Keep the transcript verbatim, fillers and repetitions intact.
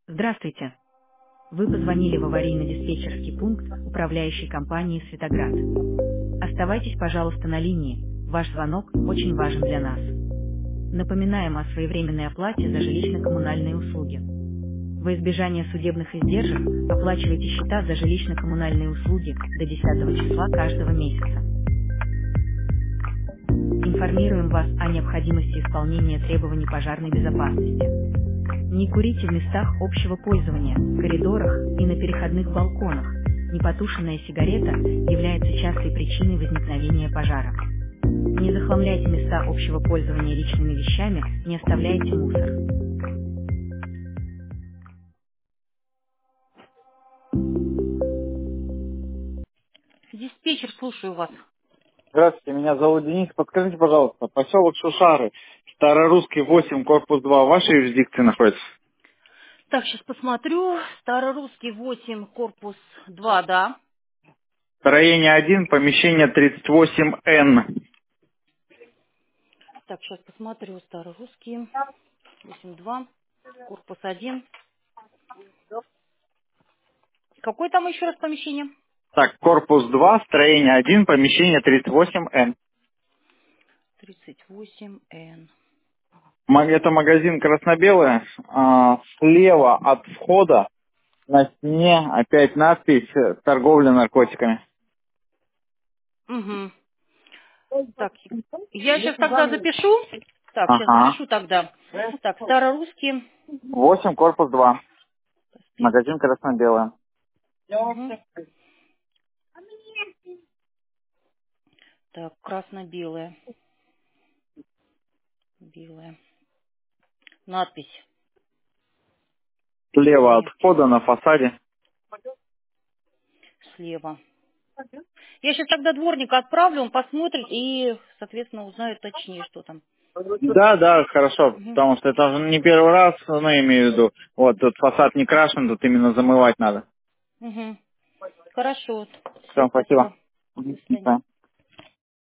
Здравствуйте. Вы позвонили в аварийно-диспетчерский пункт управляющей компании «Светоград». Оставайтесь, пожалуйста, на линии. Ваш звонок очень важен для нас. Напоминаем о своевременной оплате за жилищно-коммунальные услуги. Во избежание судебных издержек оплачивайте счета за жилищно-коммунальные услуги до десятого числа каждого месяца. Информируем вас о необходимости исполнения требований пожарной безопасности. Не курите в местах общего пользования, коридорах и на переходных балконах. Непотушенная сигарета является частой причиной возникновения пожара. Не захламляйте места общего пользования личными вещами, не оставляйте мусор. Диспетчер, слушаю вас. Здравствуйте, меня зовут Денис. Подскажите, пожалуйста, поселок Шушары, Старорусский восемь, корпус два, в вашей юрисдикции находится? Так, сейчас посмотрю. Старорусский восемь, корпус два, да. Строение один, помещение тридцать восемь эн. Так, сейчас посмотрю. Старорусский восемь два, корпус один. Какое там еще раз помещение? Так, корпус два, строение один, помещение тридцать восемь эн. тридцать восемь эн. Ма- Это магазин красно-белый. А, слева от входа на стене опять надпись э, «Торговля наркотиками». Угу. Так, я сейчас тогда запишу. Так, сейчас Ага. запишу тогда. Так, старорусский. восемь, корпус два. Проспект. Магазин красно-белый. Мгм. Так, красно-белое. Белое. Надпись. Слева от Нефть. входа на фасаде. Слева. Я сейчас тогда дворника отправлю, он посмотрит и, соответственно, узнает точнее, что там. Да, да, хорошо, Угу. потому что это уже не первый раз, ну, я имею в виду, вот, тут фасад не крашен, тут именно замывать надо. Угу. Хорошо. Все, Все, спасибо. спасибо. До Мгм, до свидания. свидания.